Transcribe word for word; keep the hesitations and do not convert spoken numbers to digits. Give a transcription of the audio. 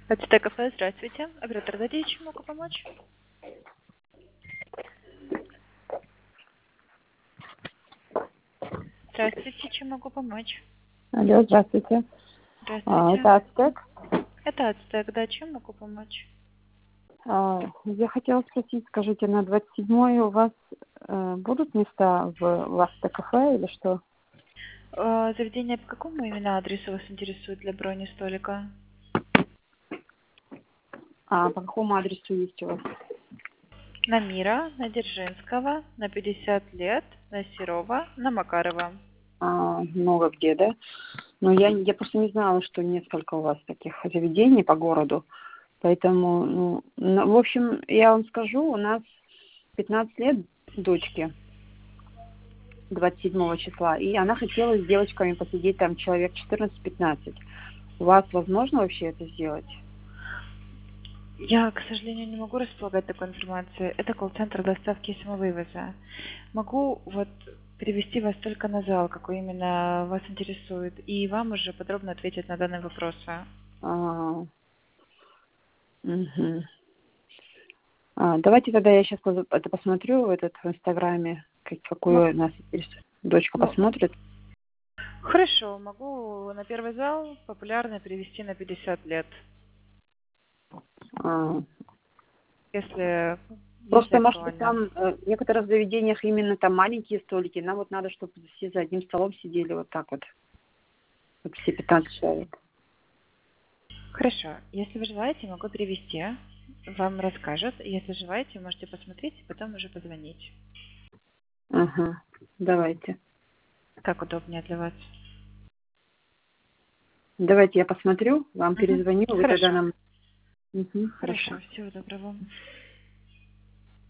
АЦТ кафе, здравствуйте. Оператор, дадите, чем могу помочь? Здравствуйте, чем могу помочь? Алло, здравствуйте. А, Здравствуйте. это Ацтек. Это АЦТ, да, чем могу помочь? А, я хотела спросить, скажите, на двадцать седьмое у вас э, будут места в, в Ацтек кафе или что? Э, Заведение по какому именно адресу вас интересует для брони столика? А по какому адресу есть у вас? На Мира, на Дзержинского, на пятьдесят лет, на Серова, на Макарова. А, много где, да? Но я, я просто не знала, что несколько у вас таких заведений по городу. Поэтому, ну, ну, в общем, я вам скажу, у нас пятнадцать лет дочке, двадцать седьмого числа, и она хотела с девочками посидеть там человек четырнадцать-пятнадцать. У вас возможно вообще это сделать? Я, к сожалению, не могу располагать такой информацией. Это колл-центр доставки и самовывоза. Могу вот перевести вас только на зал, какой именно вас интересует, и вам уже подробно ответить на данные вопросы. А, мгм. А, давайте тогда я сейчас это посмотрю в этот в Инстаграме, как- Мо- какую у нас есть. Дочка мо- посмотрит. Хорошо, могу на первый зал популярно перевести на пятьдесят лет, А, если, если просто, может быть, актуально. там э, в некоторых заведениях именно там маленькие столики. Нам вот надо, чтобы все за одним столом сидели вот так вот. Вот все пятнадцать человек. Хорошо, если вы желаете, могу перевести. Вам расскажут. Если желаете, можете посмотреть и потом уже позвонить. Ага, давайте. Как удобнее для вас. Давайте я посмотрю, вам Мгм. перезвоню, вы тогда Хорошо. нам... Мгм, хорошо. Хорошо, всего доброго.